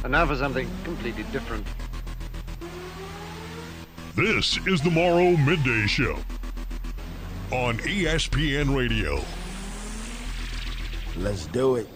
And now for something completely different. This is the Morrow Midday Show on ESPN Radio. Let's do it.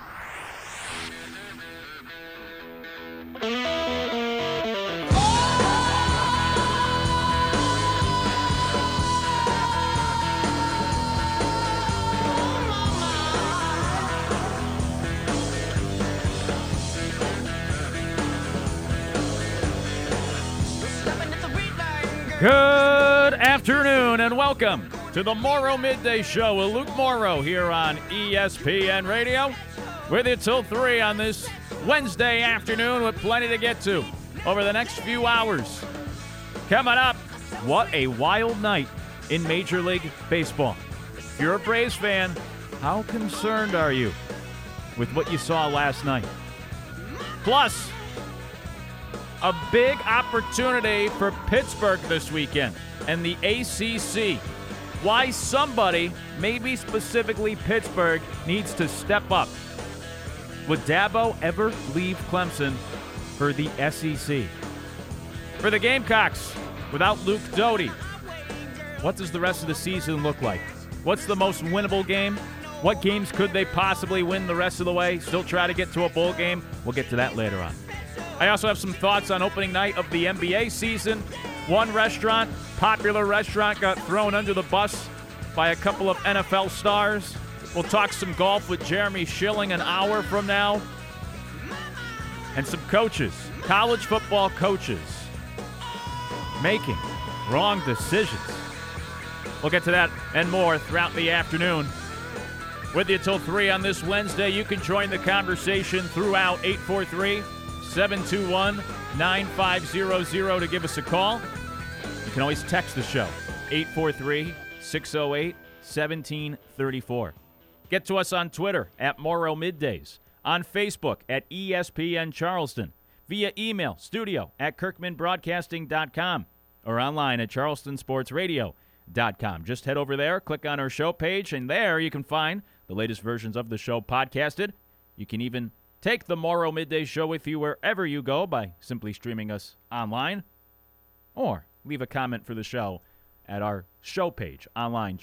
Good afternoon and welcome to the Morrow Midday Show with Luke Morrow here on ESPN Radio. With you till 3 on this Wednesday afternoon with plenty to get to over the next few hours. Coming up, what a wild night in Major League Baseball. If you're a Braves fan, how concerned are you with what you saw last night? Plus, a big opportunity for Pittsburgh this weekend and the ACC. Why somebody, maybe specifically Pittsburgh, needs to step up. Would Dabo ever leave Clemson for the SEC? For the Gamecocks, without Luke Doty, what does the rest of the season look like? What's the most winnable game? What games could they possibly win the rest of the way? Still try to get to a bowl game? We'll get to that later on. I also have some thoughts on opening night of the NBA season. One popular restaurant, got thrown under the bus by a couple of NFL stars. We'll talk some golf with Jeremy Schilling an hour from now. And some coaches, college football coaches, making wrong decisions. We'll get to that and more throughout the afternoon. With you till 3 on this Wednesday. You can join the conversation throughout 843-721-9500 to give us a call. You can always text the show, 843-608-1734. Get to us on Twitter at Morrow Middays, on Facebook at ESPN Charleston, via email, studio@kirkmanbroadcasting.com, or online at charlestonsportsradio.com. Just head over there, click on our show page, and there you can find the latest versions of the show podcasted. You can even take the Morrow Midday Show with you wherever you go by simply streaming us online, or leave a comment for the show at our show page online,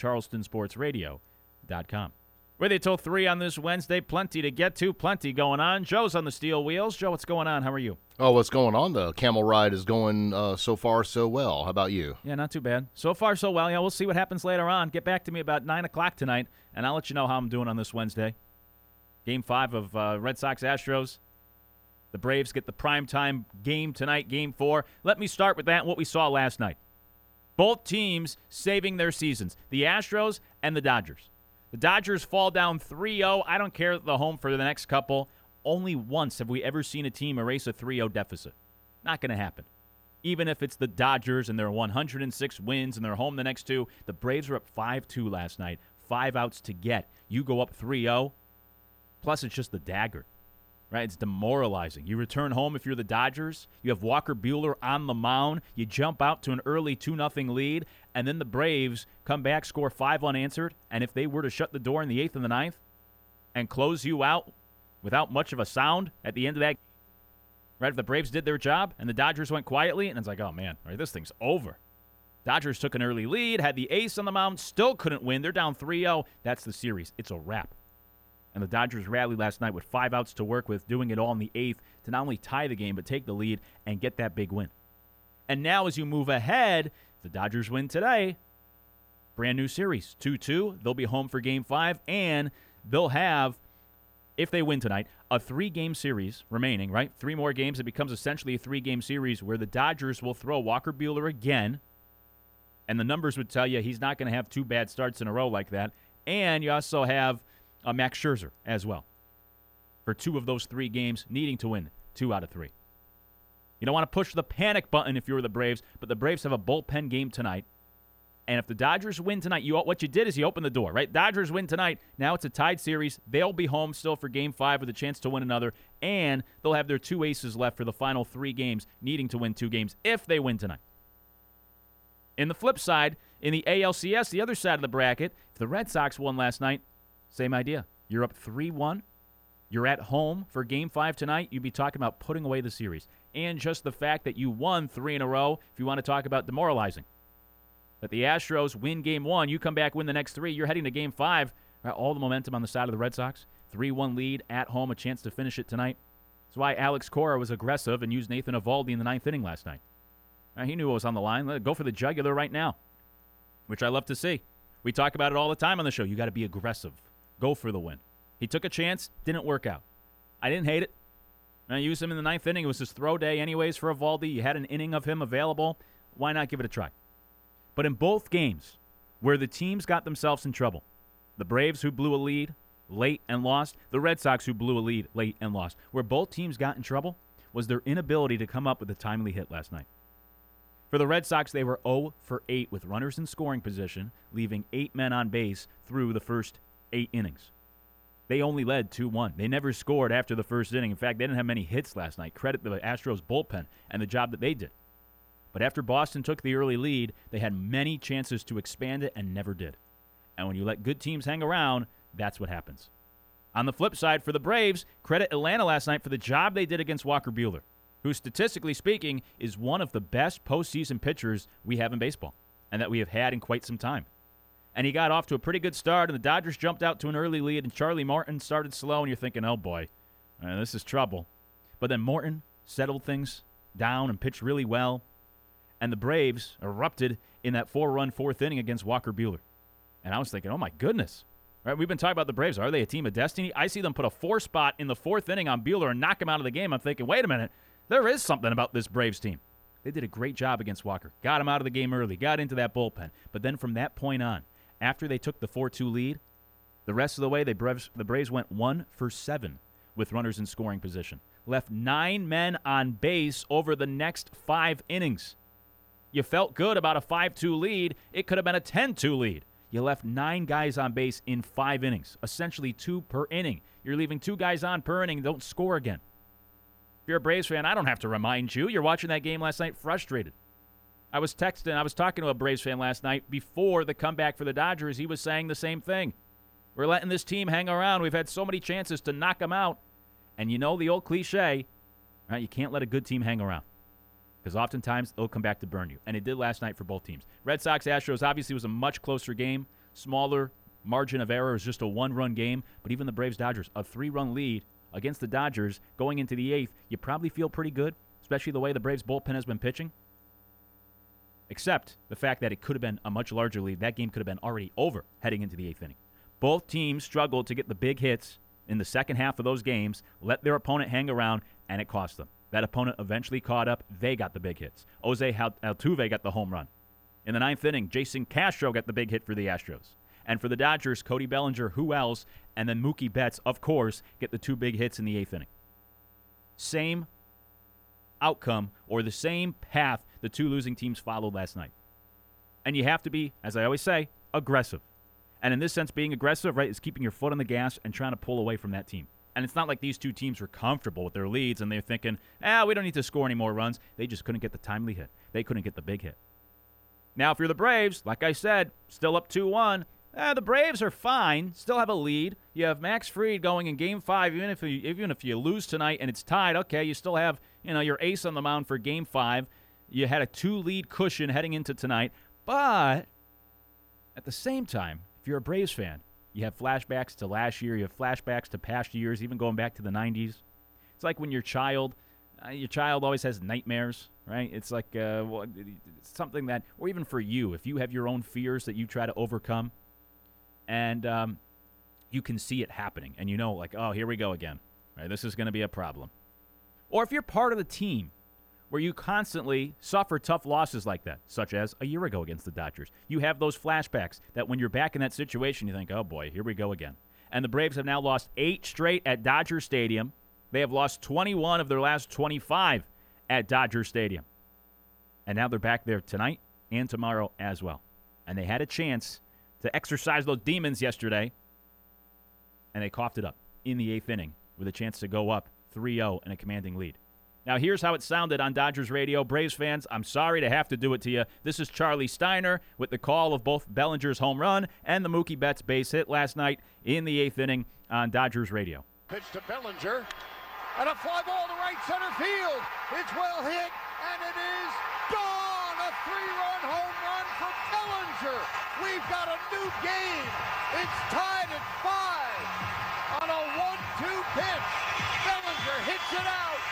charlestonsportsradio.com. With you till 3 on this Wednesday. Plenty to get to, plenty going on. Joe's on the steel wheels. Joe, what's going on? How are you? Oh, what's going on? The camel ride is going so far so well. How about you? Yeah, not too bad. So far so well. Yeah, we'll see what happens later on. Get back to me about 9 o'clock tonight, and I'll let you know how I'm doing on this Wednesday. Game 5 of Red Sox-Astros. The Braves get the primetime game tonight, Game 4. Let me start with that and what we saw last night. Both teams saving their seasons, the Astros and the Dodgers. The Dodgers fall down 3-0. I don't care the home for the next couple. Only once have we ever seen a team erase a 3-0 deficit. Not going to happen. Even if it's the Dodgers and they're 106 wins and they're home the next two. The Braves were up 5-2 last night. 5 outs to get. You go up 3-0. Plus, it's just the dagger, right? It's demoralizing. You return home if you're the Dodgers. You have Walker Buehler on the mound. You jump out to an early 2-0 lead, and then the Braves come back, score 5 unanswered, and if they were to shut the door in the 8th and the 9th and close you out without much of a sound at the end of that, right? If the Braves did their job and the Dodgers went quietly, and it's like, oh, man, right, this thing's over. Dodgers took an early lead, had the ace on the mound, still couldn't win. They're down 3-0. That's the series. It's a wrap. And the Dodgers rallied last night with 5 outs to work with, doing it all in the 8th to not only tie the game, but take the lead and get that big win. And now as you move ahead, if the Dodgers win today, brand new series, 2-2. They'll be home for Game 5, and they'll have, if they win tonight, a 3-game series remaining, right? 3 more games. It becomes essentially a 3-game series where the Dodgers will throw Walker Buehler again, and the numbers would tell you he's not going to have 2 bad starts in a row like that. And you also have Max Scherzer as well for 2 of those 3 games, needing to win 2 out of 3. You don't want to push the panic button if you're the Braves, but the Braves have a bullpen game tonight. And if the Dodgers win tonight, what you did is you opened the door, right? Dodgers win tonight. Now it's a tied series. They'll be home still for Game 5 with a chance to win another, and they'll have their 2 aces left for the final 3 games, needing to win 2 games if they win tonight. In the flip side, in the ALCS, the other side of the bracket, if the Red Sox won last night, same idea. You're up 3-1. You're at home for Game 5 tonight. You'd be talking about putting away the series. And just the fact that you won 3 in a row, if you want to talk about demoralizing. That the Astros win Game 1, you come back, win the next 3, you're heading to Game 5. All the momentum on the side of the Red Sox. 3-1 lead at home, a chance to finish it tonight. That's why Alex Cora was aggressive and used Nathan Eovaldi in the 9th inning last night. He knew what was on the line. Let it go for the jugular right now, which I love to see. We talk about it all the time on the show. You got to be aggressive. Go for the win. He took a chance, didn't work out. I didn't hate it. I used him in the 9th inning. It was his throw day anyways for Eovaldi. You had an inning of him available. Why not give it a try? But in both games where the teams got themselves in trouble, the Braves who blew a lead late and lost, the Red Sox who blew a lead late and lost, where both teams got in trouble was their inability to come up with a timely hit last night. For the Red Sox, they were 0 for 8 with runners in scoring position, leaving 8 men on base through the first 8 innings. They only led 2-1. They never scored after the first inning. In fact, they didn't have many hits last night. Credit the Astros bullpen and the job that they did. But after Boston took the early lead, they had many chances to expand it and never did. And when you let good teams hang around, that's what happens. On the flip side, for the Braves, credit Atlanta last night for the job they did against Walker Buehler, who, statistically speaking, is one of the best postseason pitchers we have in baseball and that we have had in quite some time. And he got off to a pretty good start, and the Dodgers jumped out to an early lead, and Charlie Morton started slow, and you're thinking, oh, boy, this is trouble. But then Morton settled things down and pitched really well, and the Braves erupted in that 4-run 4th inning against Walker Buehler. And I was thinking, oh, my goodness. Right, we've been talking about the Braves. Are they a team of destiny? I see them put a 4 spot in the 4th inning on Buehler and knock him out of the game. I'm thinking, wait a minute. There is something about this Braves team. They did a great job against Walker. Got him out of the game early. Got into that bullpen. But then from that point on, after they took the 4-2 lead, the rest of the way, the Braves went 1 for 7 with runners in scoring position. Left 9 men on base over the next 5 innings. You felt good about a 5-2 lead. It could have been a 10-2 lead. You left 9 guys on base in 5 innings, essentially 2 per inning. You're leaving 2 guys on per inning and don't score again. If you're a Braves fan, I don't have to remind you. You're watching that game last night frustrated. I was talking to a Braves fan last night before the comeback for the Dodgers. He was saying the same thing. We're letting this team hang around. We've had so many chances to knock them out. And you know the old cliche, right? You can't let a good team hang around, because oftentimes they'll come back to burn you. And it did last night for both teams. Red Sox-Astros obviously was a much closer game. Smaller margin of error. It was just a 1-run game. But even the Braves-Dodgers, a 3-run lead against the Dodgers going into the 8th, you probably feel pretty good, especially the way the Braves bullpen has been pitching. Except the fact that it could have been a much larger lead. That game could have been already over heading into the 8th inning. Both teams struggled to get the big hits in the second half of those games, let their opponent hang around, and it cost them. That opponent eventually caught up. They got the big hits. Jose Altuve got the home run. In the 9th inning, Jason Castro got the big hit for the Astros. And for the Dodgers, Cody Bellinger, who else, and then Mookie Betts, of course, get the 2 big hits in the 8th inning. Same outcome, or the same path the 2 losing teams followed last night. And you have to be, as I always say, aggressive. And in this sense, being aggressive, right, is keeping your foot on the gas and trying to pull away from that team. And it's not like these 2 teams were comfortable with their leads and they're thinking, we don't need to score any more runs. They just couldn't get the timely hit. They couldn't get the big hit. Now, if you're the Braves, like I said, still up 2-1, the Braves are fine, still have a lead. You have Max Fried going in Game 5, even if you lose tonight and it's tied, okay, you still have your ace on the mound for Game 5. You had a 2-lead cushion heading into tonight. But at the same time, if you're a Braves fan, you have flashbacks to last year. You have flashbacks to past years, even going back to the 90s. It's like when your child always has nightmares, right? It's like it's something that, or even for you, if you have your own fears that you try to overcome, and you can see it happening, and like, oh, here we go again, right? This is going to be a problem. Or if you're part of the team where you constantly suffer tough losses like that, such as a year ago against the Dodgers. You have those flashbacks that when you're back in that situation, you think, oh boy, here we go again. And the Braves have now lost 8 straight at Dodger Stadium. They have lost 21 of their last 25 at Dodger Stadium. And now they're back there tonight and tomorrow as well. And they had a chance to exercise those demons yesterday, and they coughed it up in the 8th inning with a chance to go up 3-0 in a commanding lead. Now, here's how it sounded on Dodgers radio. Braves fans, I'm sorry to have to do it to you. This is Charlie Steiner with the call of both Bellinger's home run and the Mookie Betts base hit last night in the 8th inning on Dodgers radio. pitch to Bellinger. And a fly ball to right center field. It's well hit, and it is gone. A 3-run home run for Bellinger. We've got a new game. It's tied at 5 on a 1-2 pitch. Bellinger hits it out.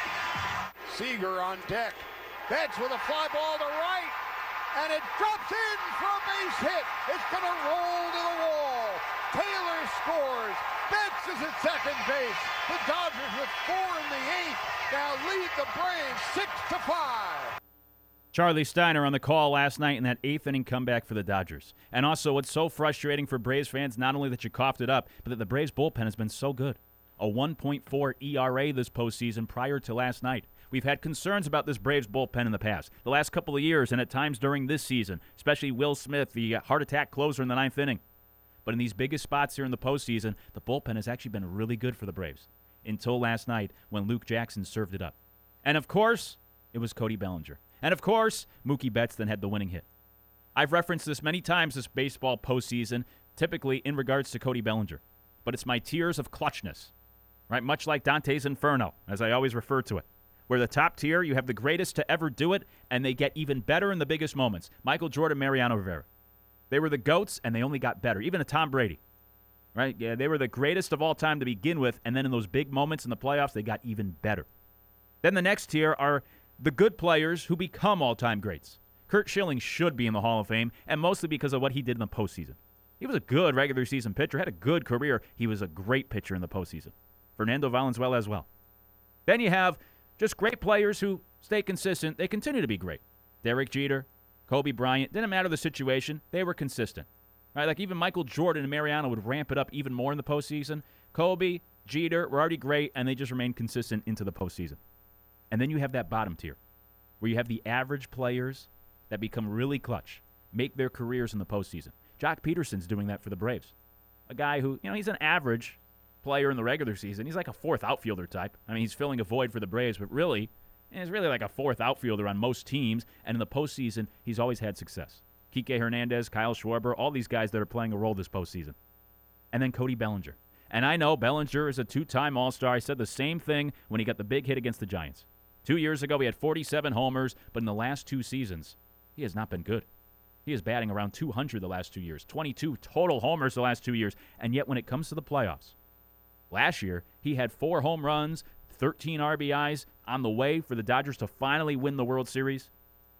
Seager on deck. Betts with a fly ball to right, and it drops in for a base hit. It's going to roll to the wall. Taylor scores. Betts is at second base. The Dodgers with 4 in the 8th now lead the Braves 6-5. Charlie Steiner on the call last night in that 8th inning comeback for the Dodgers. And also, what's so frustrating for Braves fans, not only that you coughed it up, but that the Braves bullpen has been so good. A 1.4 ERA this postseason prior to last night. We've had concerns about this Braves bullpen in the past, the last couple of years, and at times during this season, especially Will Smith, the heart attack closer in the 9th inning. But in these biggest spots here in the postseason, the bullpen has actually been really good for the Braves. Until last night when Luke Jackson served it up. And of course, it was Cody Bellinger. And of course, Mookie Betts then had the winning hit. I've referenced this many times this baseball postseason, typically in regards to Cody Bellinger. But it's my tiers of clutchness, right? Much like Dante's Inferno, as I always refer to it. Where the top tier, you have the greatest to ever do it, and they get even better in the biggest moments. Michael Jordan, Mariano Rivera. They were the GOATs, and they only got better. Even a Tom Brady, right? Yeah, they were the greatest of all time to begin with, and then in those big moments in the playoffs, they got even better. Then the next tier are the good players who become all-time greats. Curt Schilling should be in the Hall of Fame, and mostly because of what he did in the postseason. He was a good regular season pitcher, had a good career. He was a great pitcher in the postseason. Fernando Valenzuela as well. Then you have just great players who stay consistent. They continue to be great. Derek Jeter, Kobe Bryant, didn't matter the situation. They were consistent. Right? Like even Michael Jordan and Mariano would ramp it up even more in the postseason. Kobe, Jeter were already great, and they just remained consistent into the postseason. And then you have that bottom tier, where you have the average players that become really clutch, make their careers in the postseason. Jock Peterson's doing that for the Braves. A guy who, he's an average player in the regular season. He's like a fourth outfielder type. I mean, he's filling a void for the Braves, but really, he's really like a fourth outfielder on most teams, and in the postseason, he's always had success. Kike Hernandez, Kyle Schwarber, all these guys that are playing a role this postseason. And then Cody Bellinger. And I know Bellinger is a 2-time All-Star. I said the same thing when he got the big hit against the Giants. 2 years ago, he had 47 homers, but in the last 2 seasons, he has not been good. He is batting around 200 the last 2 years, 22 total homers the last 2 years, and yet when it comes to the playoffs, last year, he had 4 home runs, 13 RBIs on the way for the Dodgers to finally win the World Series.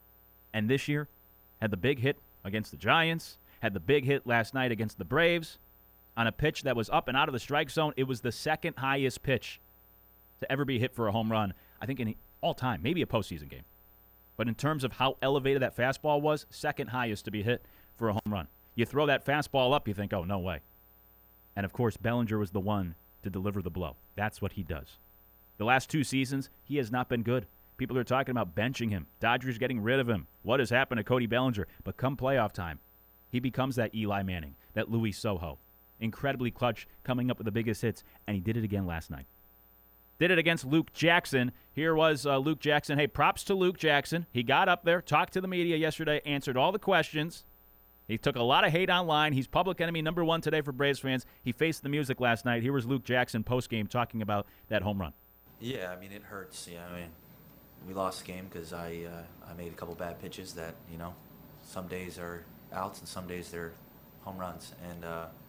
And this year, had the big hit against the Giants, had the big hit last night against the Braves on a pitch that was up and out of the strike zone. It was the second highest pitch to ever be hit for a home run, I think in all time, maybe a postseason game. But in terms of how elevated that fastball was, second highest to be hit for a home run. You throw that fastball up, you think, oh, no way. And, of course, Bellinger was the one to deliver the blow. That's what he does. The last 2 seasons, he has not been good. People are talking about benching him, Dodgers getting rid of him. What has happened to Cody Bellinger? But come playoff time, he becomes that Eli Manning, that Luis Sojo. Incredibly clutch, coming up with the biggest hits, and he did it again last night. Did it against Luke Jackson. Here was Luke Jackson. Hey, props to Luke Jackson. He got up there, talked to the media yesterday, answered all the questions. He took a lot of hate online. He's public enemy number 1 today for Braves fans. He faced the music last night. Here was Luke Jackson postgame talking about that home run. Yeah, I mean, it hurts. Yeah, I mean, we lost the game because I made a couple bad pitches that, some days are outs and some days they're home runs. And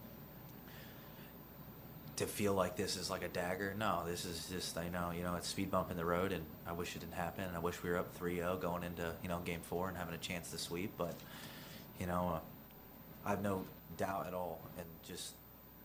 to feel like this is like a dagger, no, this is just, I know, it's speed bump in the road, and I wish it didn't happen. And I wish we were up 3-0 going into, Game 4 and having a chance to sweep. But, I have no doubt at all, and just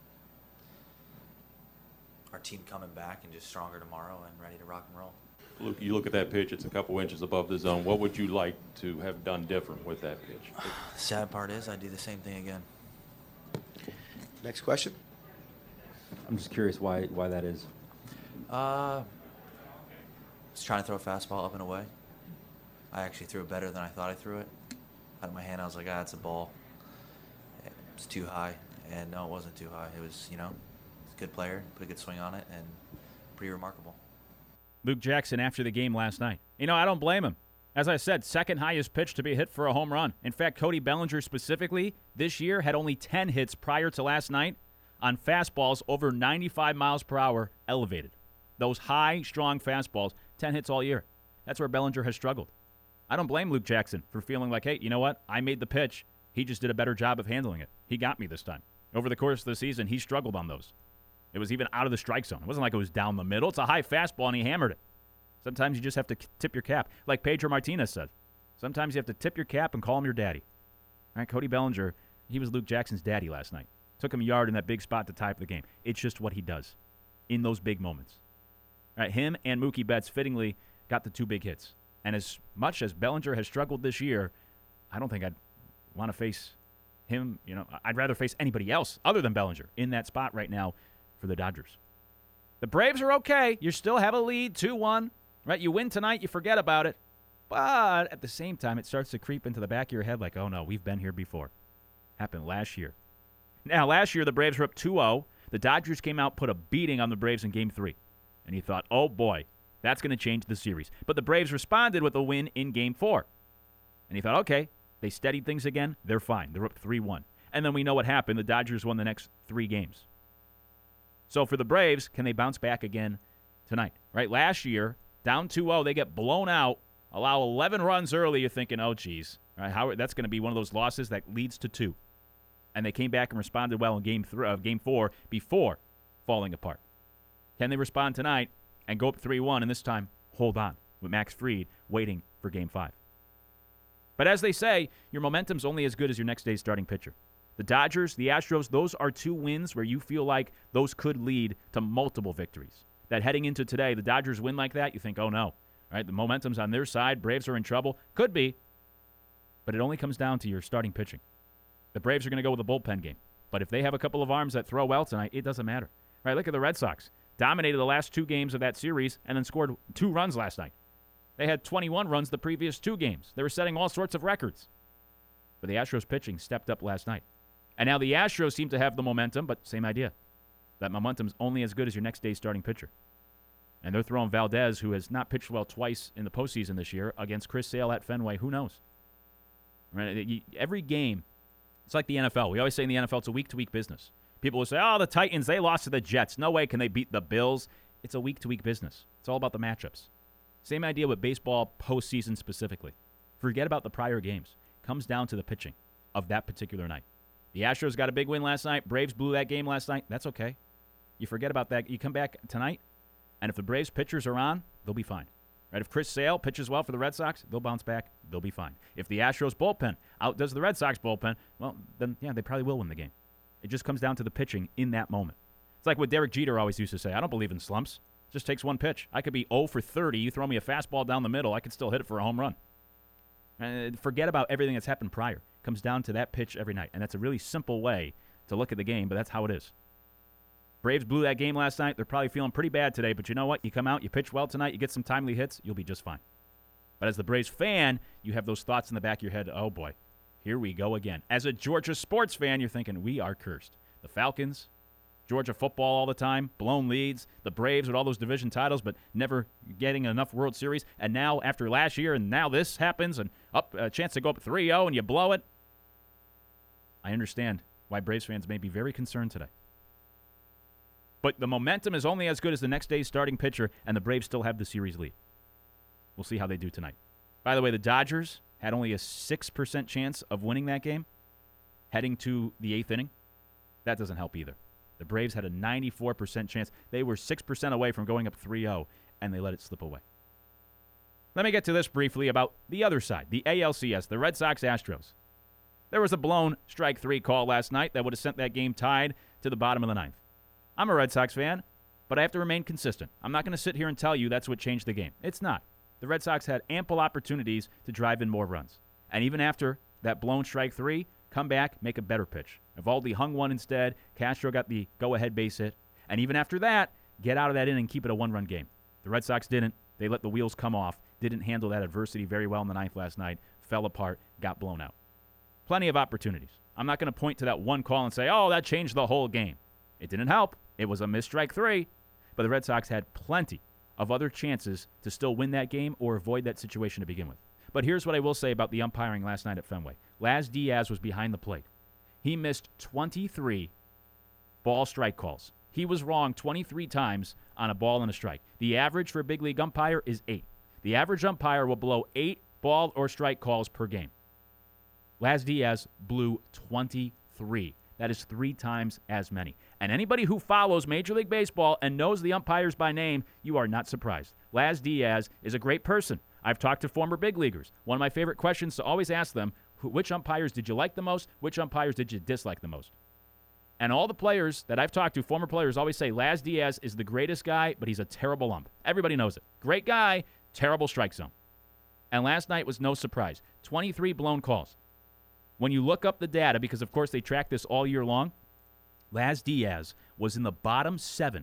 our team coming back and just stronger tomorrow and ready to rock and roll. Luke, you look at that pitch, it's a couple inches above the zone. What would you like to have done different with that pitch? The sad part is I do the same thing again. Next question. I'm just curious why that is. I was trying to throw a fastball up and away. I actually threw it better than I thought I threw it. Out of my hand, I was like, it's a ball. It was too high. And no, it wasn't too high. It was, it's a good player, put a good swing on it, and pretty remarkable. Luke Jackson after the game last night. I don't blame him. As I said, second highest pitch to be hit for a home run. In fact, Cody Bellinger specifically this year had only 10 hits prior to last night. on fastballs over 95 miles per hour elevated. Those high, strong fastballs, 10 hits all year. That's where Bellinger has struggled. I don't blame Luke Jackson for feeling like, hey, you know what? I made the pitch. He just did a better job of handling it. He got me this time. Over the course of the season, he struggled on those. It was even out of the strike zone. It wasn't like it was down the middle. It's a high fastball, and he hammered it. Sometimes you just have to tip your cap. Like Pedro Martinez said, sometimes you have to tip your cap and call him your daddy. All right, Cody Bellinger, he was Luke Jackson's daddy last night. Took him a yard in that big spot to tie up the game. It's just what he does in those big moments. All right, him and Mookie Betts fittingly got the 2 big hits. And as much as Bellinger has struggled this year, I don't think I'd want to face him. I'd rather face anybody else other than Bellinger in that spot right now for the Dodgers. The Braves are okay. You still have a lead, 2-1. Right? You win tonight, you forget about it. But at the same time, it starts to creep into the back of your head like, oh, no, we've been here before. Happened last year. Now, last year, the Braves were up 2-0. The Dodgers came out, put a beating on the Braves in Game 3. And you thought, oh, boy, that's going to change the series. But the Braves responded with a win in Game 4. And you thought, okay, they steadied things again. They're fine. They're up 3-1. And then we know what happened. The Dodgers won the next 3 games. So for the Braves, can they bounce back again tonight? Right? Last year, down 2-0, they get blown out, allow 11 runs early. You're thinking, oh, geez. Right, that's going to be one of those losses that leads to 2. And they came back and responded well in Game 4 before falling apart. Can they respond tonight and go up 3-1 and this time hold on with Max Fried waiting for Game 5? But as they say, your momentum's only as good as your next day's starting pitcher. The Dodgers, the Astros, those are 2 wins where you feel like those could lead to multiple victories. That heading into today, the Dodgers win like that, you think, oh no. Right? The momentum's on their side. Braves are in trouble. Could be. But it only comes down to your starting pitching. The Braves are going to go with a bullpen game. But if they have a couple of arms that throw well tonight, it doesn't matter. Right? Look at the Red Sox. Dominated the last 2 games of that series and then scored 2 runs last night. They had 21 runs the previous 2 games. They were setting all sorts of records. But the Astros pitching stepped up last night. And now the Astros seem to have the momentum, but same idea. That momentum's only as good as your next day's starting pitcher. And they're throwing Valdez, who has not pitched well twice in the postseason this year, against Chris Sale at Fenway. Who knows? Right? Every game, it's like the NFL. We always say in the NFL it's a week-to-week business. People will say, oh, the Titans, they lost to the Jets. No way can they beat the Bills. It's a week-to-week business. It's all about the matchups. Same idea with baseball postseason specifically. Forget about the prior games. Comes down to the pitching of that particular night. The Astros got a big win last night. Braves blew that game last night. That's okay. You forget about that. You come back tonight, and if the Braves pitchers are on, they'll be fine. Right? If Chris Sale pitches well for the Red Sox, they'll bounce back. They'll be fine. If the Astros bullpen outdoes the Red Sox bullpen, well, then, yeah, they probably will win the game. It just comes down to the pitching in that moment. It's like what Derek Jeter always used to say. I don't believe in slumps. It just takes one pitch. I could be 0 for 30. You throw me a fastball down the middle, I could still hit it for a home run. And forget about everything that's happened prior. It comes down to that pitch every night. And that's a really simple way to look at the game, but that's how it is. Braves blew that game last night. They're probably feeling pretty bad today, but you know what? You come out, you pitch well tonight, you get some timely hits, you'll be just fine. But as the Braves fan, you have those thoughts in the back of your head, oh boy, here we go again. As a Georgia sports fan, you're thinking, we are cursed. The Falcons, Georgia football all the time, blown leads, the Braves with all those division titles, but never getting enough World Series. And now, after last year, and now this happens, and up a chance to go up 3-0, and you blow it. I understand why Braves fans may be very concerned today. But the momentum is only as good as the next day's starting pitcher, and the Braves still have the series lead. We'll see how they do tonight. By the way, the Dodgers had only a 6% chance of winning that game heading to the 8th inning. That doesn't help either. The Braves had a 94% chance. They were 6% away from going up 3-0, and they let it slip away. Let me get to this briefly about the other side, the ALCS, the Red Sox-Astros. There was a blown strike 3 call last night that would have sent that game tied to the bottom of the 9th. I'm a Red Sox fan, but I have to remain consistent. I'm not going to sit here and tell you that's what changed the game. It's not. The Red Sox had ample opportunities to drive in more runs. And even after that blown strike 3, come back, make a better pitch. Evaldi hung one instead. Castro got the go-ahead base hit. And even after that, get out of that inning and keep it a 1-run game. The Red Sox didn't. They let the wheels come off. Didn't handle that adversity very well in the 9th last night. Fell apart. Got blown out. Plenty of opportunities. I'm not going to point to that one call and say, oh, that changed the whole game. It didn't help. It was a missed strike 3. But the Red Sox had plenty of other chances to still win that game or avoid that situation to begin with. But here's what I will say about the umpiring last night at Fenway. Laz Diaz was behind the plate. He missed 23 ball strike calls. He was wrong 23 times on a ball and a strike. The average for a big league umpire is 8. The average umpire will blow 8 ball or strike calls per game. Laz Diaz blew 23. That is 3 times as many. And anybody who follows Major League Baseball and knows the umpires by name, you are not surprised. Laz Diaz is a great person. I've talked to former big leaguers. One of my favorite questions to always ask them, which umpires did you like the most? Which umpires did you dislike the most? And all the players that I've talked to, former players, always say Laz Diaz is the greatest guy, but he's a terrible ump. Everybody knows it. Great guy, terrible strike zone. And last night was no surprise. 23 blown calls. When you look up the data, because of course they track this all year long, Laz Diaz was in the bottom 7%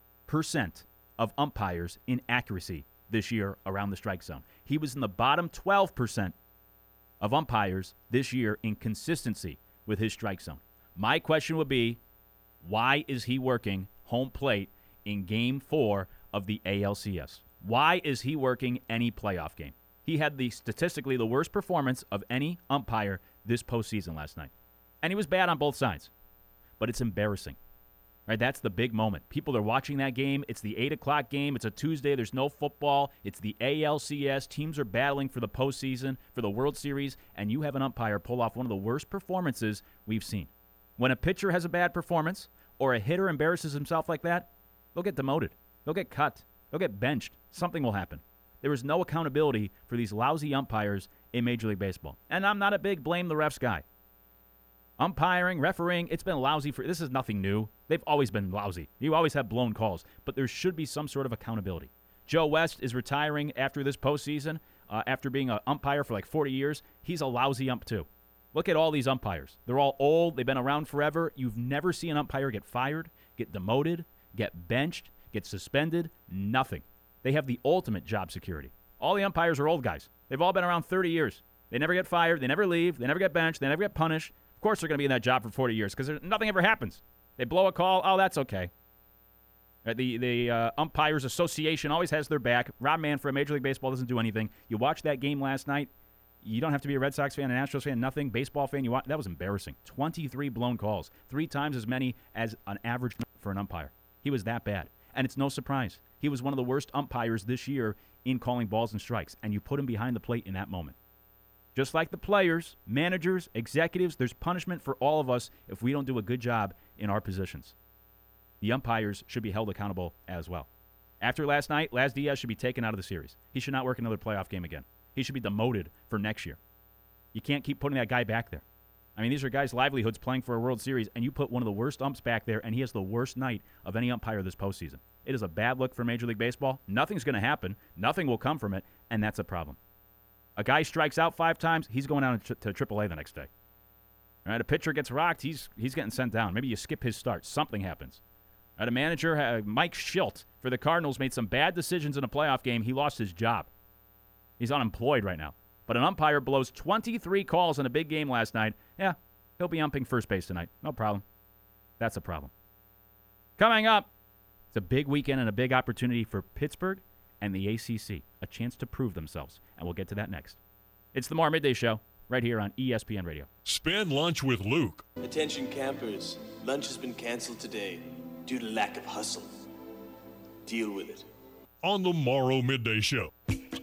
of umpires in accuracy this year around the strike zone. He was in the bottom 12% of umpires this year in consistency with his strike zone. My question would be, why is he working home plate in Game 4 of the ALCS? Why is he working any playoff game? He had statistically the worst performance of any umpire this postseason last night. And he was bad on both sides. But it's embarrassing. Right? That's the big moment. People are watching that game. It's the 8 o'clock game. It's a Tuesday. There's no football. It's the ALCS. Teams are battling for the postseason, for the World Series, and you have an umpire pull off one of the worst performances we've seen. When a pitcher has a bad performance or a hitter embarrasses himself like that, they'll get demoted. They'll get cut. They'll get benched. Something will happen. There is no accountability for these lousy umpires in Major League Baseball. And I'm not a big blame the refs guy. Umpiring, refereeing, it's been lousy this is nothing new. They've always been lousy. You always have blown calls. But there should be some sort of accountability. Joe West is retiring after this postseason, after being an umpire for like 40 years. He's a lousy ump too. Look at all these umpires. They're all old. They've been around forever. You've never seen an umpire get fired, get demoted, get benched, get suspended. Nothing. They have the ultimate job security. All the umpires are old guys. They've all been around 30 years. They never get fired. They never leave. They never get benched. They never get punished. Of course they're going to be in that job for 40 years because nothing ever happens. They blow a call. Oh, that's okay. The Umpires Association always has their back. Rob Manfred for Major League Baseball doesn't do anything. You watched that game last night. You don't have to be a Red Sox fan, an Astros fan, nothing. Baseball fan, that was embarrassing. 23 blown calls. 3 times as many as an average for an umpire. He was that bad. And it's no surprise. He was one of the worst umpires this year in calling balls and strikes. And you put him behind the plate in that moment. Just like the players, managers, executives, there's punishment for all of us if we don't do a good job in our positions. The umpires should be held accountable as well. After last night, Laz Diaz should be taken out of the series. He should not work another playoff game again. He should be demoted for next year. You can't keep putting that guy back there. I mean, these are guys' livelihoods playing for a World Series, and you put one of the worst umps back there, and he has the worst night of any umpire this postseason. It is a bad look for Major League Baseball. Nothing's going to happen. Nothing will come from it, and that's a problem. A guy strikes out 5 times, he's going down to AAA the next day. All right, a pitcher gets rocked, he's getting sent down. Maybe you skip his start. Something happens. All right, a manager, Mike Schilt for the Cardinals, made some bad decisions in a playoff game. He lost his job. He's unemployed right now. But an umpire blows 23 calls in a big game last night. Yeah, he'll be umping first base tonight. No problem. That's a problem. Coming up, it's a big weekend and a big opportunity for Pittsburgh and the ACC. A chance to prove themselves. And we'll get to that next. It's the Mar Midday Show right here on ESPN Radio. Spend lunch with Luke. Attention campers. Lunch has been canceled today due to lack of hustle. Deal with it. On the Morrow Midday Show.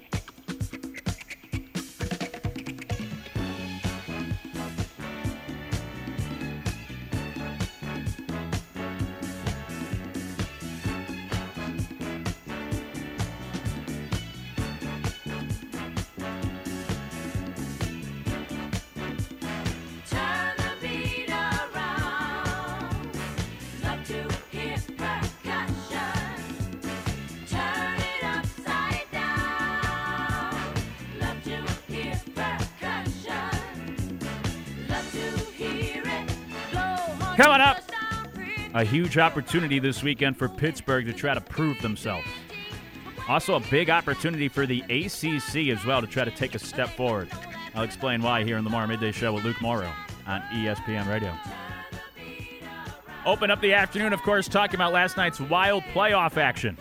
Coming up, a huge opportunity this weekend for Pittsburgh to try to prove themselves. Also a big opportunity for the ACC as well to try to take a step forward. I'll explain why here in the Morrow Midday Show with Luke Morrow on ESPN Radio. Open up the afternoon, of course, talking about last night's wild playoff action.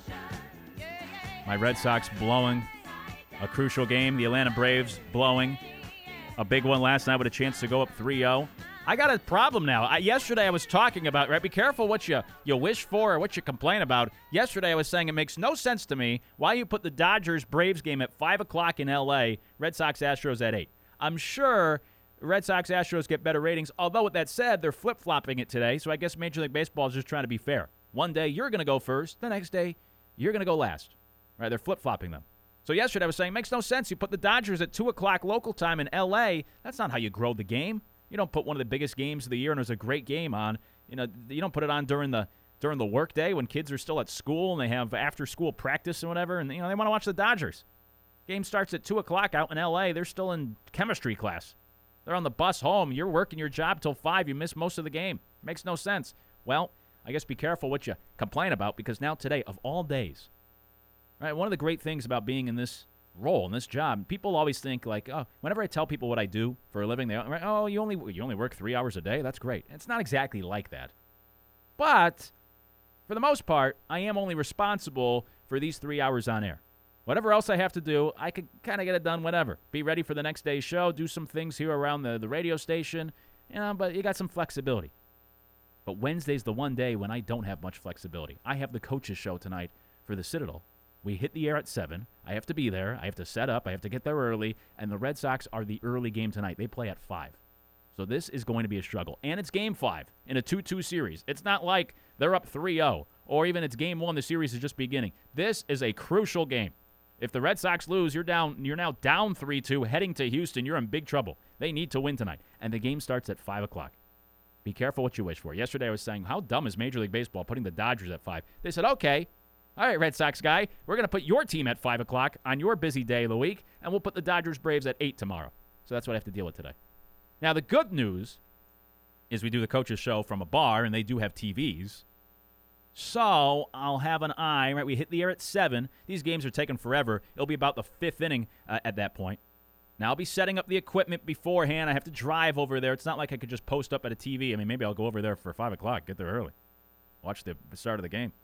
My Red Sox blowing a crucial game. The Atlanta Braves blowing a big one last night with a chance to go up 3-0. I got a problem now. Yesterday I was talking about, right, be careful what you wish for or what you complain about. Yesterday I was saying it makes no sense to me why you put the Dodgers-Braves game at 5 o'clock in L.A., Red Sox-Astros at 8. I'm sure Red Sox-Astros get better ratings, although with that said, they're flip-flopping it today, so I guess Major League Baseball is just trying to be fair. One day you're going to go first, the next day you're going to go last. Right? They're flip-flopping them. So yesterday I was saying it makes no sense. You put the Dodgers at 2 o'clock local time in L.A. That's not how you grow the game. You don't put one of the biggest games of the year and there's a great game on. You don't put it on during the work day when kids are still at school and they have after-school practice and whatever, and they want to watch the Dodgers. Game starts at 2 o'clock out in L.A. They're still in chemistry class. They're on the bus home. You're working your job till 5. You miss most of the game. Makes no sense. Well, I guess be careful what you complain about, because now today, of all days, right, one of the great things about being in this role, in this job, people always think like, oh, whenever I tell people what I do for a living, they oh, you only work 3 hours a day? That's great. It's not exactly like that. But for the most part, I am only responsible for these 3 hours on air. Whatever else I have to do, I can kind of get it done whenever. Be ready for the next day's show, do some things here around the radio station, but you got some flexibility. But Wednesday's the one day when I don't have much flexibility. I have the coaches show tonight for the Citadel. We hit the air at 7. I have to be there. I have to set up. I have to get there early. And the Red Sox are the early game tonight. They play at 5. So this is going to be a struggle. And it's Game 5 in a 2-2 series. It's not like they're up 3-0 or even it's Game 1. The series is just beginning. This is a crucial game. If the Red Sox lose, you're now down 3-2, heading to Houston. You're in big trouble. They need to win tonight. And the game starts at 5 o'clock. Be careful what you wish for. Yesterday I was saying, how dumb is Major League Baseball putting the Dodgers at 5? They said, okay, all right, Red Sox guy, we're going to put your team at 5 o'clock on your busy day of the week, and we'll put the Dodgers-Braves at 8 tomorrow. So that's what I have to deal with today. Now, the good news is we do the coaches show from a bar, and they do have TVs. So I'll have an eye, right? We hit the air at 7. These games are taking forever. It'll be about the 5th inning at that point. Now, I'll be setting up the equipment beforehand. I have to drive over there. It's not like I could just post up at a TV. I mean, maybe I'll go over there for 5 o'clock, get there early, watch the start of the game.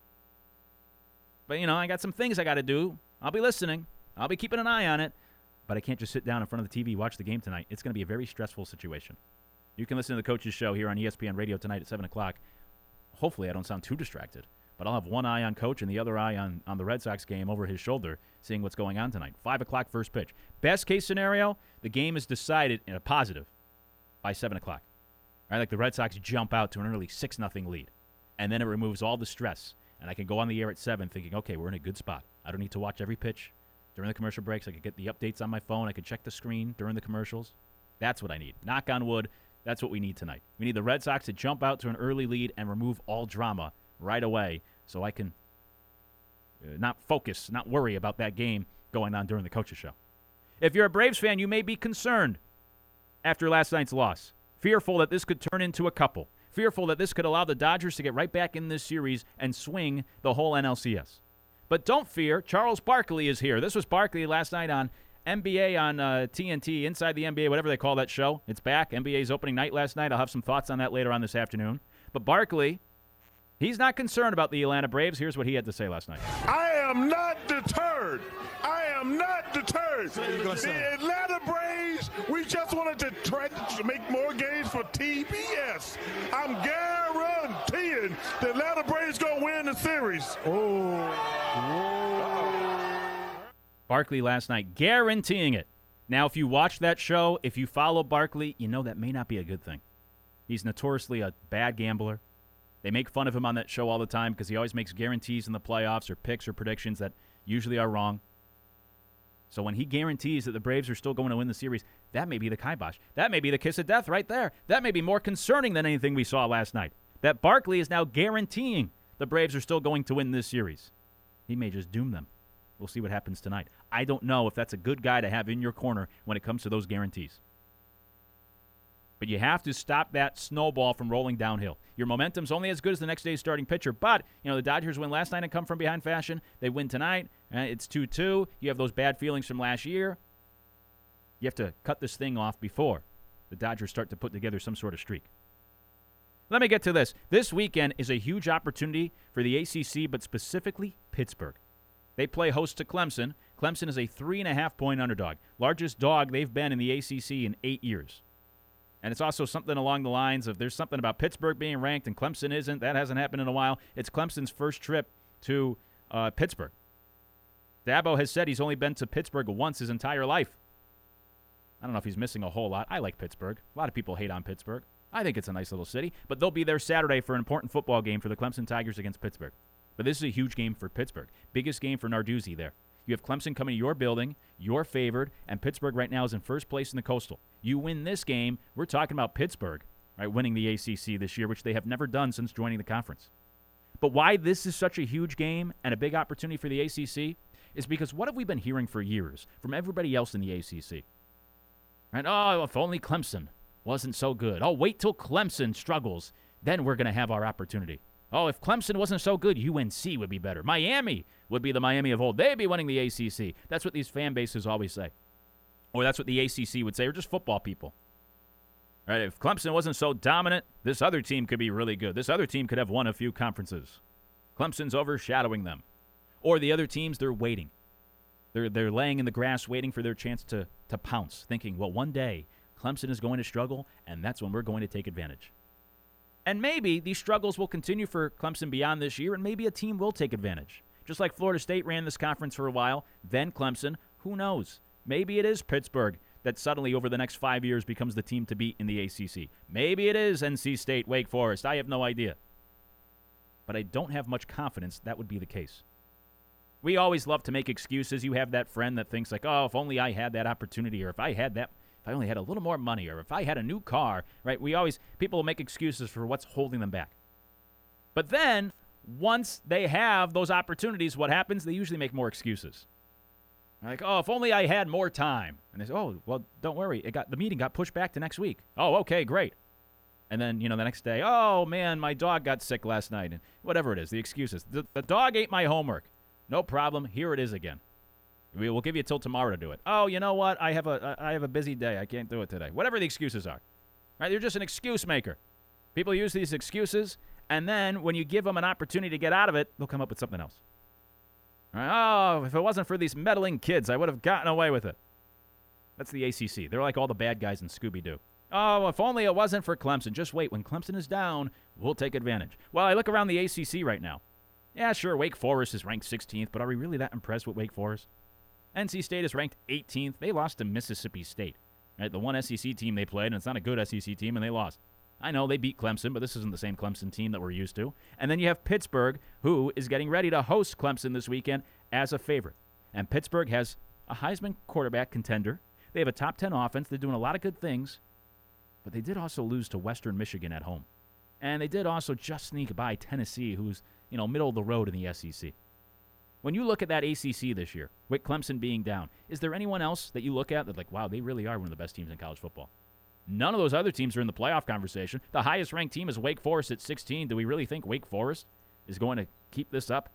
But, I got some things I got to do. I'll be listening. I'll be keeping an eye on it. But I can't just sit down in front of the TV, watch the game tonight. It's going to be a very stressful situation. You can listen to the coaches show here on ESPN Radio tonight at 7 o'clock. Hopefully I don't sound too distracted, but I'll have one eye on Coach and the other eye on the Red Sox game over his shoulder, seeing what's going on tonight. 5 o'clock first pitch. Best case scenario, the game is decided in a positive by 7 o'clock. Right, like the Red Sox jump out to an early 6-0 lead, and then it removes all the stress, and I can go on the air at 7 thinking, okay, we're in a good spot. I don't need to watch every pitch. During the commercial breaks, I could get the updates on my phone. I could check the screen during the commercials. That's what I need. Knock on wood. That's what we need tonight. We need the Red Sox to jump out to an early lead and remove all drama right away so I can not focus, not worry about that game going on during the coaches show. If you're a Braves fan, you may be concerned after last night's loss, fearful that this could turn into a couple, fearful that this could allow the Dodgers to get right back in this series and swing the whole NLCS. But don't fear, Charles Barkley is here. This was Barkley last night on NBA on TNT, Inside the NBA, whatever they call that show. It's back. NBA's opening night last night. I'll have some thoughts on that later on this afternoon. But Barkley, he's not concerned about the Atlanta Braves. Here's what he had to say last night. I am not deterred. I am not deterred. The Atlanta Braves, we just wanted to try to make more games for TBS. I'm guaranteeing the Atlanta Braves going to win the series. Barkley last night, guaranteeing it. Now, if you watch that show, if you follow Barkley, you know that may not be a good thing. He's notoriously a bad gambler. They make fun of him on that show all the time because he always makes guarantees in the playoffs or picks or predictions that usually are wrong. So when he guarantees that the Braves are still going to win the series, that may be the kibosh. That may be the kiss of death right there. That may be more concerning than anything we saw last night. That Barkley is now guaranteeing the Braves are still going to win this series. He may just doom them. We'll see what happens tonight. I don't know if that's a good guy to have in your corner when it comes to those guarantees. But you have to stop that snowball from rolling downhill. Your momentum's only as good as the next day's starting pitcher. But, the Dodgers win last night and come from behind fashion. They win tonight. It's 2-2. You have those bad feelings from last year. You have to cut this thing off before the Dodgers start to put together some sort of streak. Let me get to this. This weekend is a huge opportunity for the ACC, but specifically Pittsburgh. They play host to Clemson. Clemson is a 3.5-point underdog. Largest dog they've been in the ACC in 8 years. And it's also something along the lines of there's something about Pittsburgh being ranked and Clemson isn't. That hasn't happened in a while. It's Clemson's first trip to Pittsburgh. Dabo has said he's only been to Pittsburgh once his entire life. I don't know if he's missing a whole lot. I like Pittsburgh. A lot of people hate on Pittsburgh. I think it's a nice little city. But they'll be there Saturday for an important football game for the Clemson Tigers against Pittsburgh. But this is a huge game for Pittsburgh. Biggest game for Narduzzi there. You have Clemson coming to your building, you're favored, and Pittsburgh right now is in first place in the Coastal. You win this game, we're talking about Pittsburgh, right, winning the ACC this year, which they have never done since joining the conference. But why this is such a huge game and a big opportunity for the ACC is because what have we been hearing for years from everybody else in the ACC? Right? Oh, if only Clemson wasn't so good. Oh, wait till Clemson struggles, then we're going to have our opportunity. Oh, if Clemson wasn't so good, UNC would be better. Miami would be the Miami of old. They'd be winning the ACC. That's what these fan bases always say. Or that's what the ACC would say, or just football people. Right? If Clemson wasn't so dominant, this other team could be really good. This other team could have won a few conferences. Clemson's overshadowing them. Or the other teams, they're waiting. They're laying in the grass waiting for their chance to pounce, thinking, well, one day Clemson is going to struggle, and that's when we're going to take advantage. And maybe these struggles will continue for Clemson beyond this year, and maybe a team will take advantage. Just like Florida State ran this conference for a while, then Clemson, who knows? Maybe it is Pittsburgh that suddenly over the next 5 years becomes the team to beat in the ACC. Maybe it is NC State, Wake Forest. I have no idea. But I don't have much confidence that would be the case. We always love to make excuses. You have that friend that thinks like, oh, if only I had that opportunity, or if I only had a little more money, or if I had a new car, right? People will make excuses for what's holding them back. But then, once they have those opportunities, what happens? They usually make more excuses. Like, oh, if only I had more time. And they say, oh, well, don't worry. The meeting got pushed back to next week. Oh, okay, great. And then, the next day, oh, man, my dog got sick last night. And whatever it is, the excuses. The dog ate my homework. No problem. Here it is again. We'll give you till tomorrow to do it. Oh, you know what? I have a busy day. I can't do it today. Whatever the excuses are. Right? You're just an excuse maker. People use these excuses, and then when you give them an opportunity to get out of it, they'll come up with something else. Right? Oh, if it wasn't for these meddling kids, I would have gotten away with it. That's the ACC. They're like all the bad guys in Scooby-Doo. Oh, if only it wasn't for Clemson. Just wait. When Clemson is down, we'll take advantage. Well, I look around the ACC right now. Yeah, sure, Wake Forest is ranked 16th, but are we really that impressed with Wake Forest? NC State is ranked 18th. They lost to Mississippi State. Right? The one SEC team they played, and it's not a good SEC team, and they lost. I know they beat Clemson, but this isn't the same Clemson team that we're used to. And then you have Pittsburgh, who is getting ready to host Clemson this weekend as a favorite. And Pittsburgh has a Heisman quarterback contender. They have a top 10 offense. They're doing a lot of good things. But they did also lose to Western Michigan at home. And they did also just sneak by Tennessee, who's, middle of the road in the SEC. When you look at that ACC this year, with Clemson being down, is there anyone else that you look at that's like, wow, they really are one of the best teams in college football? None of those other teams are in the playoff conversation. The highest ranked team is Wake Forest at 16. Do we really think Wake Forest is going to keep this up?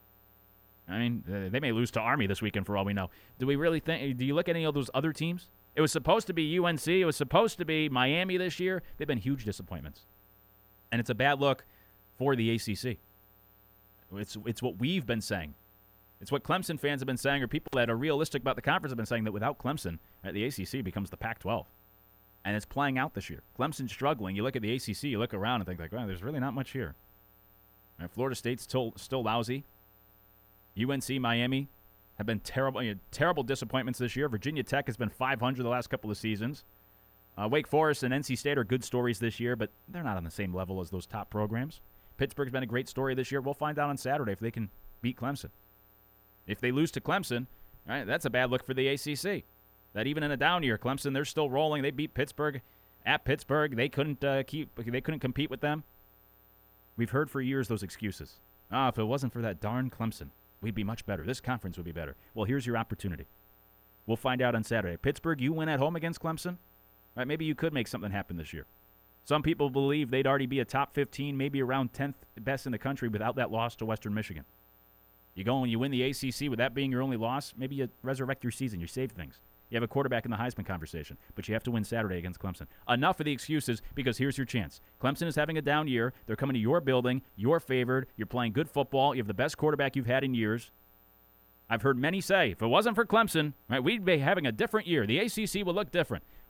I mean, they may lose to Army this weekend for all we know. Do we really think? Do you look at any of those other teams? It was supposed to be UNC. It was supposed to be Miami this year. They've been huge disappointments. And it's a bad look for the ACC. It's what we've been saying. It's what Clemson fans have been saying, or people that are realistic about the conference have been saying, that without Clemson, the ACC becomes the Pac-12. And it's playing out this year. Clemson's struggling. You look at the ACC, you look around and think, like, wow, there's really not much here. Right, Florida State's still lousy. UNC, Miami have been terrible disappointments this year. Virginia Tech has been 500 the last couple of seasons. Wake Forest and NC State are good stories this year, but they're not on the same level as those top programs. Pittsburgh's been a great story this year. We'll find out on Saturday if they can beat Clemson. If they lose to Clemson, right, that's a bad look for the ACC. That even in a down year, Clemson, they're still rolling. They beat Pittsburgh at Pittsburgh. They couldn't compete with them. We've heard for years those excuses. If it wasn't for that darn Clemson, we'd be much better. This conference would be better. Well, here's your opportunity. We'll find out on Saturday. Pittsburgh, you win at home against Clemson. Right, maybe you could make something happen this year. Some people believe they'd already be a top 15, maybe around 10th best in the country without that loss to Western Michigan. You go and you win the ACC with that being your only loss, maybe you resurrect your season, you save things. You have a quarterback in the Heisman conversation, but you have to win Saturday against Clemson. Enough of the excuses, because here's your chance. Clemson is having a down year. They're coming to your building. You're favored. You're playing good football. You have the best quarterback you've had in years. I've heard many say, if it wasn't for Clemson, right, we'd be having a different year. The ACC would look different.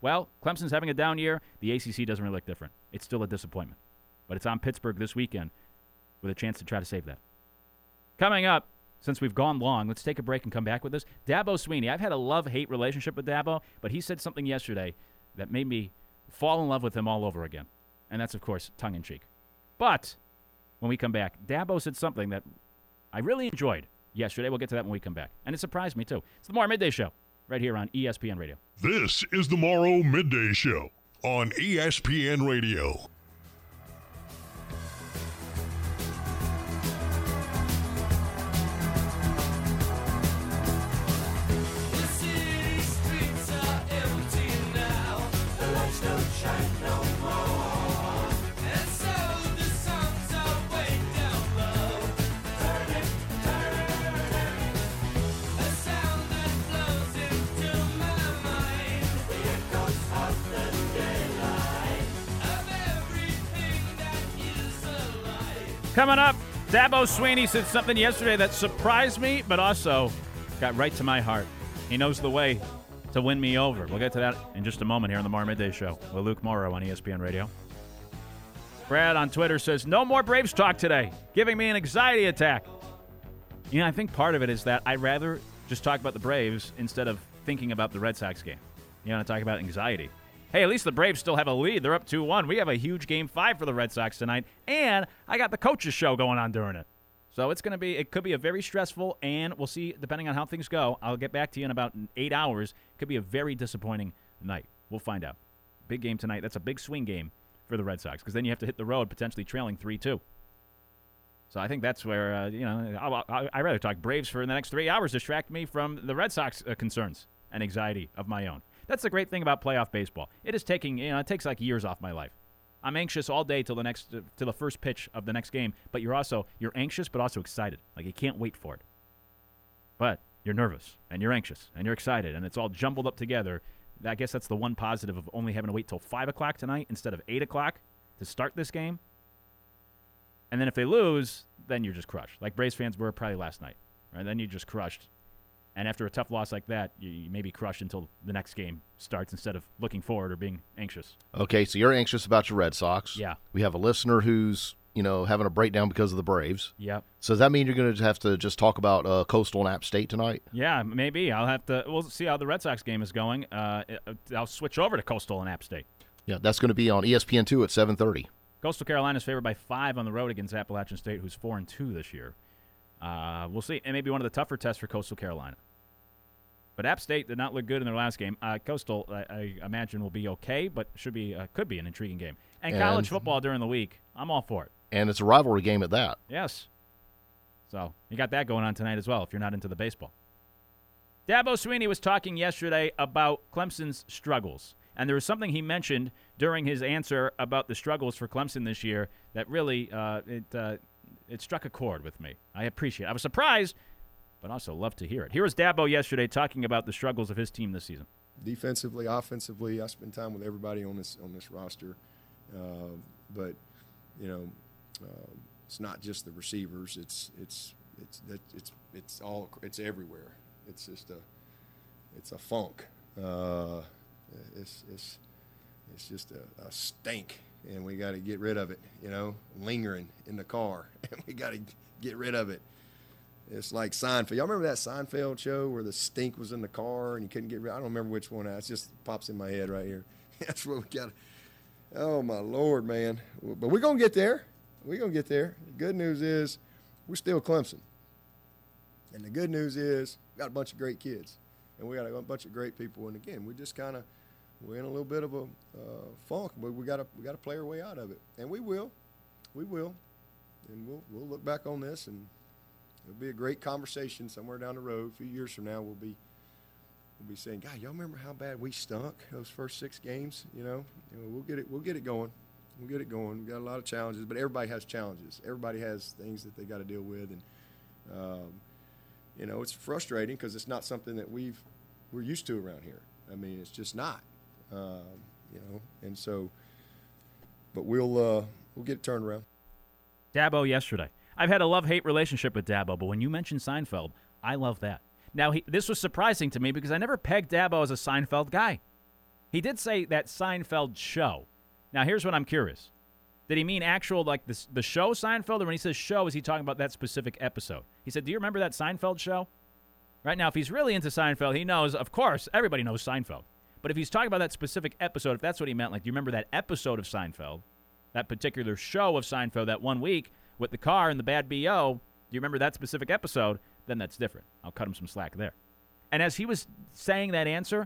Well, Clemson's having a down year. The ACC doesn't really look different. It's still a disappointment. But it's on Pittsburgh this weekend with a chance to try to save that. Coming up, since we've gone long, let's take a break and come back with this. Dabo Swinney. I've had a love-hate relationship with Dabo, but he said something yesterday that made me fall in love with him all over again. And that's, of course, tongue-in-cheek. But when we come back, Dabo said something that I really enjoyed yesterday. We'll get to that when we come back. And it surprised me, too. It's the Morrow Midday Show right here on ESPN Radio. This is the Morrow Midday Show on ESPN Radio. Coming up, Dabo Swinney said something yesterday that surprised me, but also got right to my heart. He knows the way to win me over. We'll get to that in just a moment here on the Morrow Midday Show with Luke Morrow on ESPN Radio. Brad on Twitter says, no more Braves talk today, giving me an anxiety attack. You know, I think part of it is that I'd rather just talk about the Braves instead of thinking about the Red Sox game. You want to talk about anxiety. Hey, at least the Braves still have a lead. They're up 2-1. We have a huge Game 5 for the Red Sox tonight, and I got the coaches show going on during it. So it could be a very stressful, and we'll see, depending on how things go. I'll get back to you in about 8 hours. It could be a very disappointing night. We'll find out. Big game tonight. That's a big swing game for the Red Sox, because then you have to hit the road potentially trailing 3-2. So I think that's where, I'd rather talk Braves for the next 3 hours, distract me from the Red Sox concerns and anxiety of my own. That's the great thing about playoff baseball. It is taking, it takes like years off my life. I'm anxious all day till the first pitch of the next game, but you're anxious but also excited. Like you can't wait for it. But you're nervous and you're anxious and you're excited and it's all jumbled up together. I guess that's the one positive of only having to wait till 5 o'clock tonight instead of 8 o'clock to start this game. And then if they lose, then you're just crushed. Like Braves fans were probably last night. Right? Then you're just crushed. And after a tough loss like that, you may be crushed until the next game starts instead of looking forward or being anxious. Okay, so you're anxious about your Red Sox. Yeah. We have a listener who's, having a breakdown because of the Braves. Yep. So does that mean you're going to have to just talk about Coastal and App State tonight? Yeah, maybe. We'll see how the Red Sox game is going. I'll switch over to Coastal and App State. Yeah, that's going to be on ESPN2 at 7:30. Coastal Carolina is favored by 5 on the road against Appalachian State, who's 4-2 this year. We'll see. It may be one of the tougher tests for Coastal Carolina. But App State did not look good in their last game. Coastal, I imagine, will be okay, but could be an intriguing game. And college football during the week, I'm all for it. And it's a rivalry game at that. Yes. So you got that going on tonight as well if you're not into the baseball. Dabo Swinney was talking yesterday about Clemson's struggles. And there was something he mentioned during his answer about the struggles for Clemson this year that really it struck a chord with me. I appreciate it. I was surprised, but also love to hear it. Here was Dabo yesterday talking about the struggles of his team this season. Defensively, offensively, I spend time with everybody on this roster, but it's not just the receivers. It's everywhere. It's just a funk. It's just a stink, and we got to get rid of it. Lingering in the car, and we got to get rid of it. It's like Seinfeld. Y'all remember that Seinfeld show where the stink was in the car and you couldn't get rid of it? I don't remember which one. It just pops in my head right here. That's what we got. Oh, my Lord, man. But we're going to get there. We're going to get there. The good news is we're still Clemson. And the good news is we got a bunch of great kids. And we got a bunch of great people. And, again, we're in a little bit of a funk, but we got to play our way out of it. And we will. We will. And we'll look back on this and it'll be a great conversation somewhere down the road. A few years from now, we'll be saying, "God, y'all remember how bad we stunk those first 6 games?" We'll get it going. We'll get it going. We got a lot of challenges, but everybody has challenges. Everybody has things that they got to deal with, and it's frustrating because it's not something that we're used to around here. I mean, it's just not. And so, but we'll get it turned around. Dabo yesterday. I've had a love-hate relationship with Dabo, but when you mentioned Seinfeld, I love that. Now, this was surprising to me because I never pegged Dabo as a Seinfeld guy. He did say that Seinfeld show. Now, here's what I'm curious. Did he mean actual, like, the show Seinfeld? Or when he says show, is he talking about that specific episode? He said, do you remember that Seinfeld show? Right now, if he's really into Seinfeld, he knows, of course, everybody knows Seinfeld. But if he's talking about that specific episode, if that's what he meant, like, do you remember that episode of Seinfeld, that particular show of Seinfeld that 1 week with the car and the bad BO, do you remember that specific episode? Then that's different. I'll cut him some slack there. And as he was saying that answer,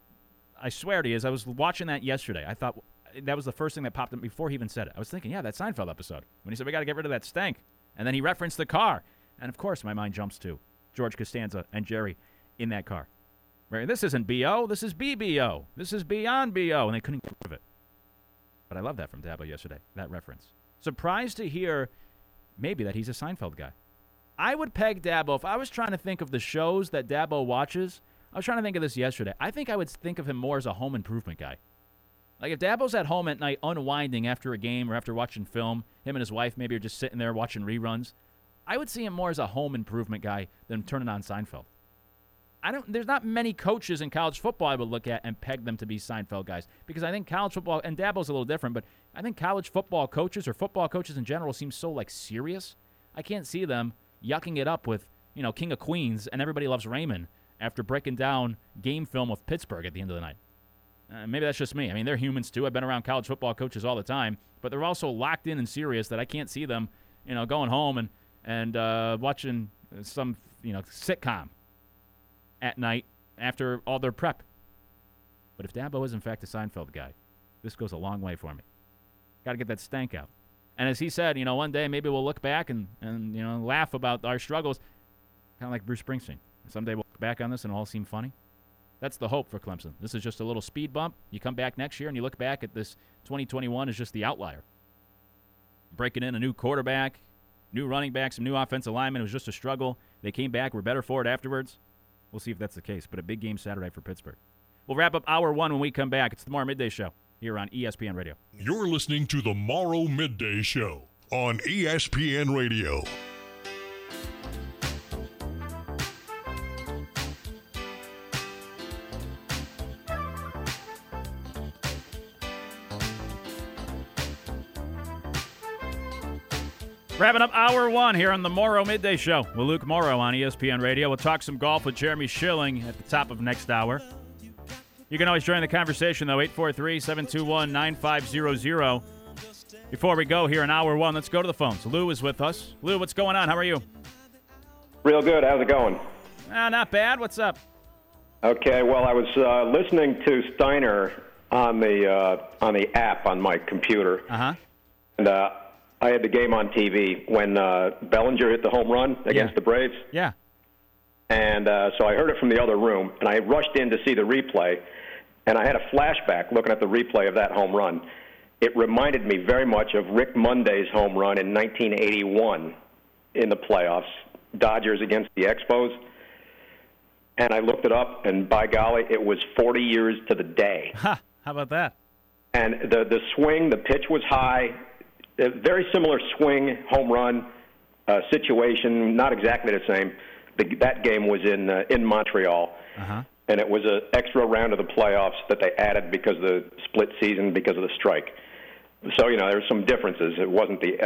I swear to you, as I was watching that yesterday, I thought that was the first thing that popped up before he even said it. I was thinking, yeah, that Seinfeld episode. When he said, we got to get rid of that stank. And then he referenced the car. And, of course, my mind jumps to George Costanza and Jerry in that car. Right? This isn't B.O., this is BBO. This is beyond B.O., and they couldn't prove it. But I love that from Dabo yesterday, that reference. Surprised to hear maybe that he's a Seinfeld guy. I would peg Dabo, if I was trying to think of the shows that Dabo watches, I was trying to think of this yesterday. I think I would think of him more as a home improvement guy. Like if Dabo's at home at night unwinding after a game or after watching film, him and his wife maybe are just sitting there watching reruns, I would see him more as a home improvement guy than turning on Seinfeld. There's not many coaches in college football I would look at and peg them to be Seinfeld guys because I think college football, and Dabo's a little different, but I think college football coaches or football coaches in general seem so like serious. I can't see them yucking it up with, King of Queens and Everybody Loves Raymond after breaking down game film of Pittsburgh at the end of the night. Maybe that's just me. I mean, they're humans too. I've been around college football coaches all the time, but they're also locked in and serious that I can't see them, going home and watching some, sitcom at night after all their prep. But if Dabo is in fact a Seinfeld guy, this goes a long way for me. Got to get that stank out. And as he said, one day maybe we'll look back and laugh about our struggles, kind of like Bruce Springsteen. Someday we'll look back on this and it'll all seem funny. That's the hope for Clemson. This is just a little speed bump. You come back next year and you look back at this 2021 as just the outlier. Breaking in a new quarterback, new running back, some new offensive linemen. It was just a struggle. They came back, were better for it afterwards. We'll see if that's the case. But a big game Saturday for Pittsburgh. We'll wrap up hour one when we come back. It's the Morrow Midday Show here on ESPN Radio. You're listening to the Morrow Midday Show on ESPN Radio. Wrapping up hour one here on the Morrow Midday Show with Luke Morrow on ESPN Radio. We'll talk some golf with Jeremy Schilling at the top of next hour. You can always join the conversation, though, 843-721-9500. Before we go here in hour one, let's go to the phones. Lou is with us. Lou, what's going on? How are you? Real good. How's it going? Not bad. What's up? Okay, well, I was listening to Steiner on the app on my computer. Uh-huh. And I had the game on TV when Bellinger hit the home run against the Braves. Yeah. And so I heard it from the other room, and I rushed in to see the replay, and I had a flashback looking at the replay of that home run. It reminded me very much of Rick Monday's home run in 1981 in the playoffs, Dodgers against the Expos. And I looked it up, and by golly, it was 40 years to the day. Ha! How about that? And the swing, the pitch was high. A very similar swing, home run situation, not exactly the same. That game was in Montreal, and it was an extra round of the playoffs that they added because of the split season, because of the strike. So, there's some differences. It wasn't the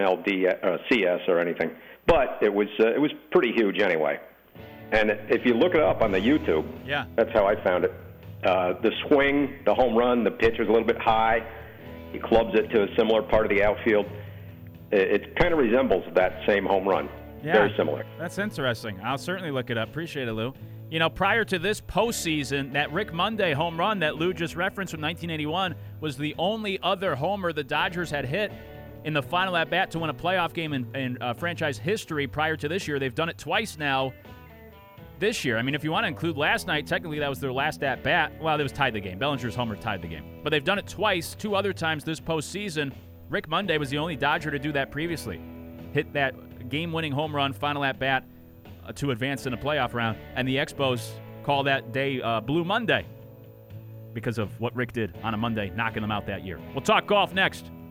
NLDS or anything, but it was pretty huge anyway. And if you look it up on the YouTube, that's how I found it. The swing, the home run, the pitch was a little bit high. He clubs it to a similar part of the outfield. It kind of resembles that same home run. Yeah, very similar. That's interesting. I'll certainly look it up. Appreciate it, Lou. Prior to this postseason, that Rick Monday home run that Lou just referenced from 1981 was the only other homer the Dodgers had hit in the final at-bat to win a playoff game in franchise history prior to this year. They've done it twice now this year. I mean, if you want to include last night, technically that was their last at-bat. Well, it was tied the game. Bellinger's homer tied the game. But they've done it twice, two other times this postseason. Rick Monday was the only Dodger to do that previously. Hit that game-winning home run, final at-bat to advance in a playoff round. And the Expos call that day Blue Monday because of what Rick did on a Monday, knocking them out that year. We'll talk golf next.